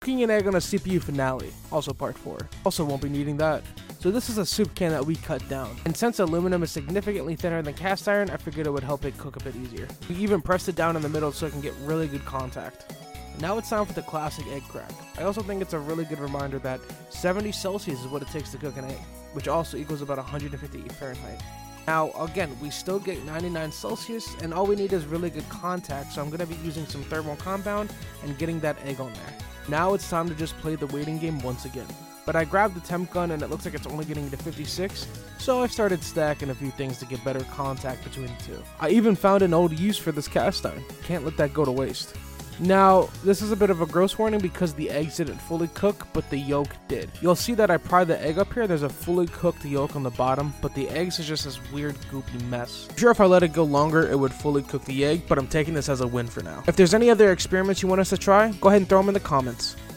Cooking an egg on a CPU finale, also part 4. Also won't be needing that. So this is a soup can that we cut down. And since aluminum is significantly thinner than cast iron, I figured it would help it cook a bit easier. We even pressed it down in the middle so it can get really good contact. Now it's time for the classic egg crack. I also think it's a really good reminder that 70 Celsius is what it takes to cook an egg, which also equals about 158 Fahrenheit. Now, again, we still get 99 Celsius, and all we need is really good contact, so I'm going to be using some thermal compound and getting that egg on there. Now it's time to just play the waiting game once again. But I grabbed the temp gun and it looks like it's only getting to 56, so I started stacking a few things to get better contact between the two. I even found an old use for this cast iron. Can't let that go to waste. Now, this is a bit of a gross warning because the eggs didn't fully cook, but the yolk did. You'll see that I pried the egg up here, there's a fully cooked yolk on the bottom, but the eggs is just this weird goopy mess. I'm sure if I let it go longer, it would fully cook the egg, but I'm taking this as a win for now. If there's any other experiments you want us to try, go ahead and throw them in the comments.